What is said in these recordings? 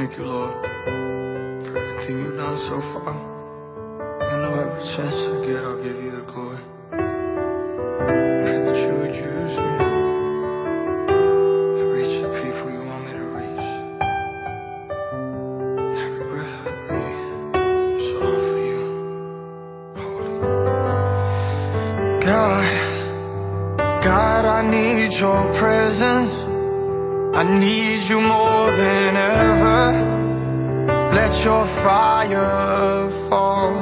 thank you, Lord, for everything you've done so far. I know every chance I get, I'll give you the glory. Pray that you would use me to reach the people you want me to reach. And every breath I breathe is all for you, holy. God, I need your presence. I need you more than ever. Let your fire fall.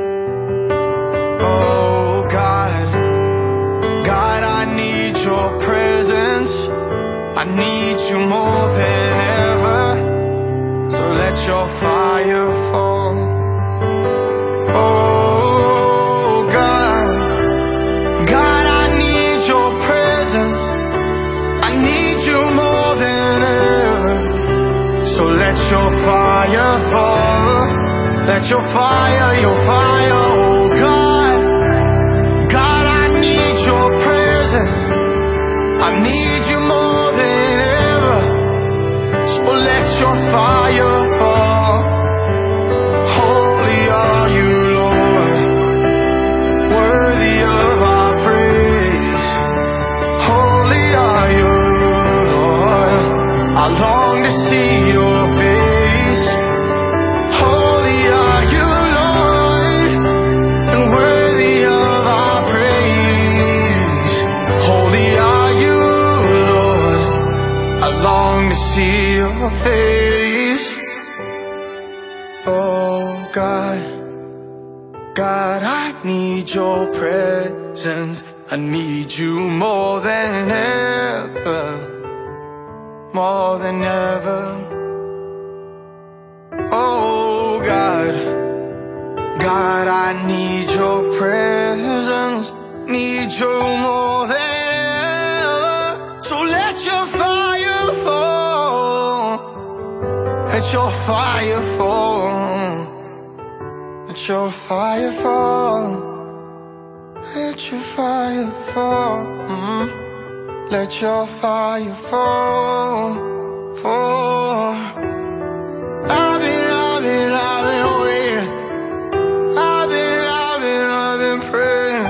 Oh God, I need your presence. I need you more than ever. So let your fire fall. Oh God, I need your presence. I need you more than ever. So let your fire fall. Let your fire, oh God, I need your presence. I need you more than ever. So let your fire fall. Holy are you, Lord, worthy of our praise. Holy are you, Lord, I long to see your face. Holy are you, Lord, and worthy of our praise. Holy are you, Lord, I long to see your face. Oh God, I need your presence. I need you more than ever, more than ever. Oh God, I need your presence. Need you more than ever. So let your fire fall. Let your fire fall. Let your fire fall. Let your fire fall. Let your fire fall. Fall. I've been waiting. I've been praying.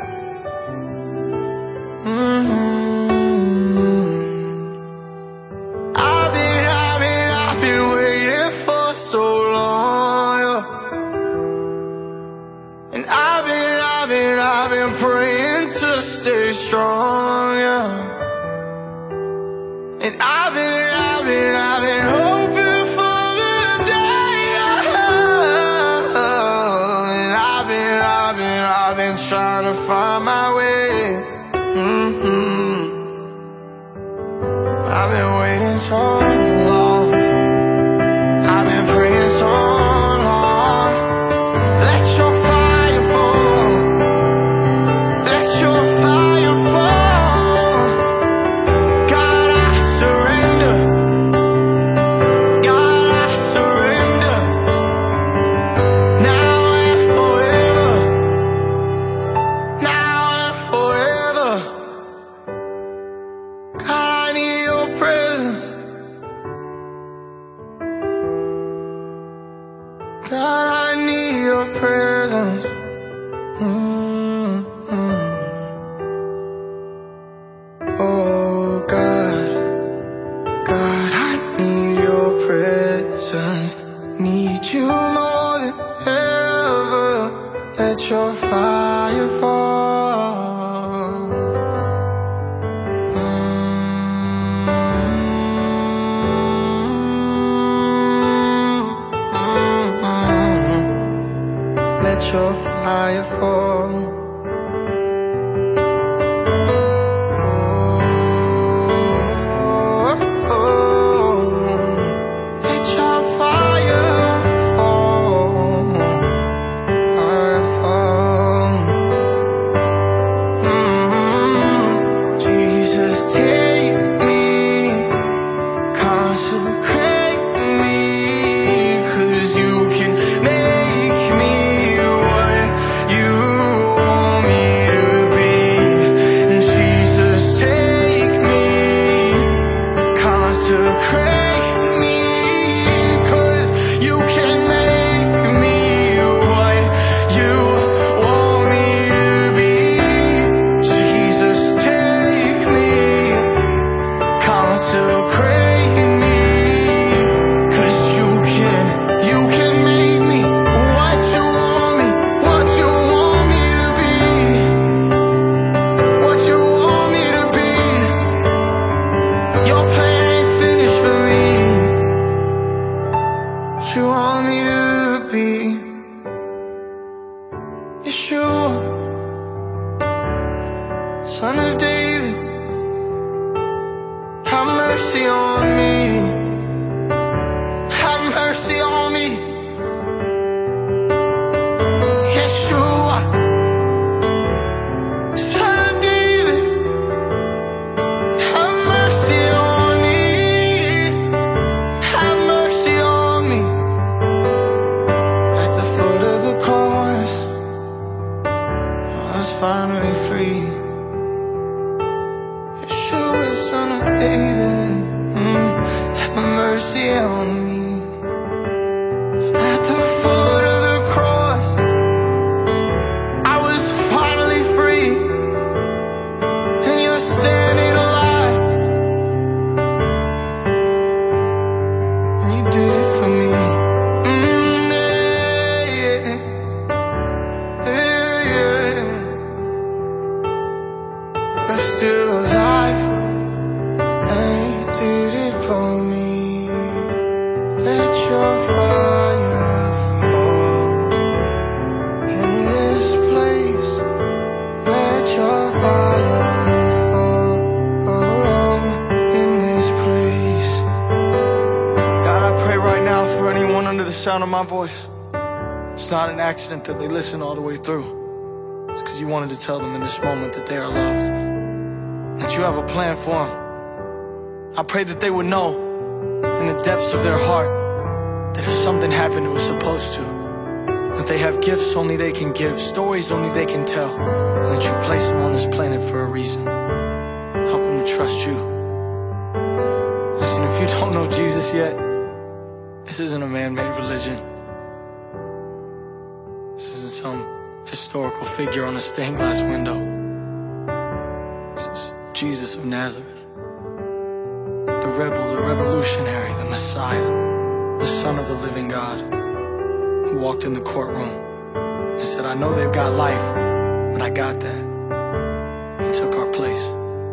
I've been waiting for so long, yeah. And I've been praying to stay strong, yeah. And I've been hoping for the day, and I've been trying to find my way. I've been waiting so long. I've been praying so long. Let your fire fall. Let your fire fall. God, I surrender. God, I surrender. Now and forever. Now and forever. God, I need your presence. of David, have mercy on me. Have mercy on me. Yeshua, Son of David, have mercy on me. Have mercy on me. At the foot of the cross, I was finally free. Yeshua, Son of David, have mercy on me. At the foot of the cross, I was finally free, and you're standing alive, and you did it for me. Yeah, yeah, yeah. You're still alive, and you did it for me. Let your fire fall in this place. Let your fire fall in this place. God, I pray right now for anyone under the sound of my voice. It's not an accident that they listen all the way through. It's because you wanted to tell them in this moment that they are loved, that you have a plan for them. I pray that they would know in the depths of their heart that if something happened, it was supposed to. That they have gifts only they can give, stories only they can tell, and that you placed them on this planet for a reason. Help them to trust you. Listen, if you don't know Jesus yet, this isn't a man-made religion. This isn't some historical figure on a stained glass window. This is Jesus of Nazareth, the rebel, the revolutionary, the Messiah, the Son of the living God, who walked in the courtroom and said, I know they've got life, but I got that. He took our place.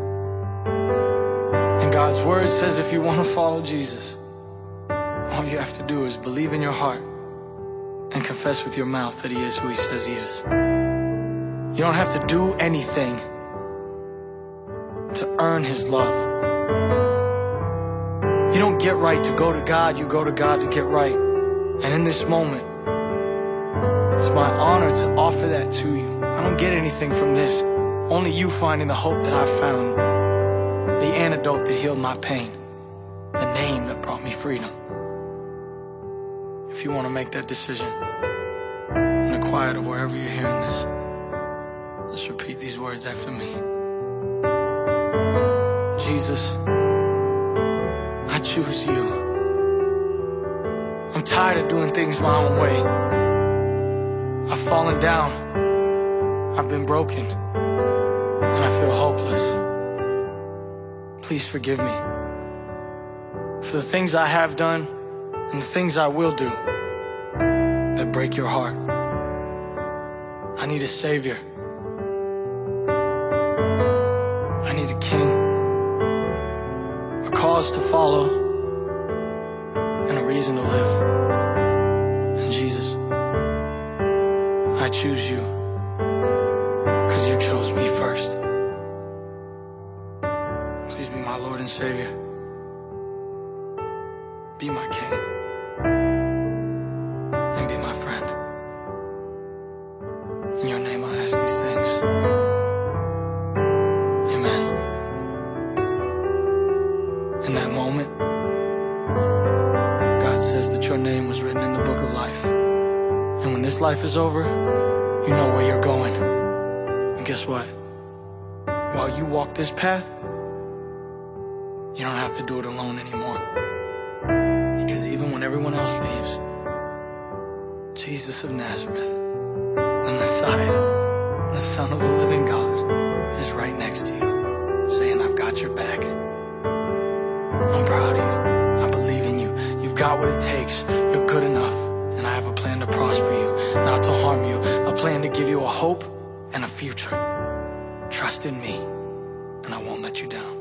And God's word says if you want to follow Jesus, all you have to do is believe in your heart and confess with your mouth that he is who he says he is. You don't have to do anything to earn his love. You don't get right to go to God, you go to God to get right. And in this moment, it's my honor to offer that to you. I don't get anything from this, only you finding the hope that I found, the antidote that healed my pain, the name that brought me freedom. If you want to make that decision, in the quiet of wherever you're hearing this, let's repeat these words after me. Jesus, I choose you. I'm tired of doing things my own way. I've fallen down, I've been broken, and I feel hopeless. Please forgive me for the things I have done and the things I will do that break your heart. I need a savior. I need a king, a cause to follow, and a reason to live. And Jesus, I choose you because you chose me first. Please be my Lord and Savior. Be my King. And be my friend. In your name I ask these things. Amen. In that moment, God says that your name was written in the book of life. And when this life is over, you know where you're going. And guess what? While you walk this path, you don't have to do it alone anymore. Because even when everyone else leaves, Jesus of Nazareth, the Messiah, the Son of the living God, is right next to you, saying, I've got your back. I'm proud of you. I believe in you. You've got what it takes. You're good enough. And I have a plan to prosper you, not to harm you, a plan to give you a hope and a future. Trust in me, and I won't let you down.